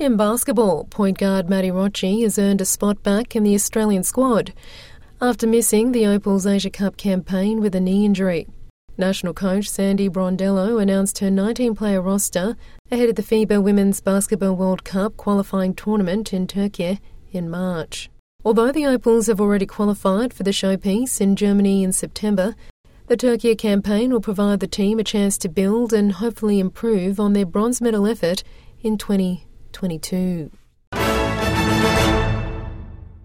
In basketball, point guard Matty Rocci has earned a spot back in the Australian squad after missing the Opals Asia Cup campaign with a knee injury. National coach Sandy Brondello announced her 19-player roster ahead of the FIBA Women's Basketball World Cup qualifying tournament in Turkey in March. Although the Opals have already qualified for the showpiece in Germany in September, the Turkey campaign will provide the team a chance to build and hopefully improve on their bronze medal effort in 2022.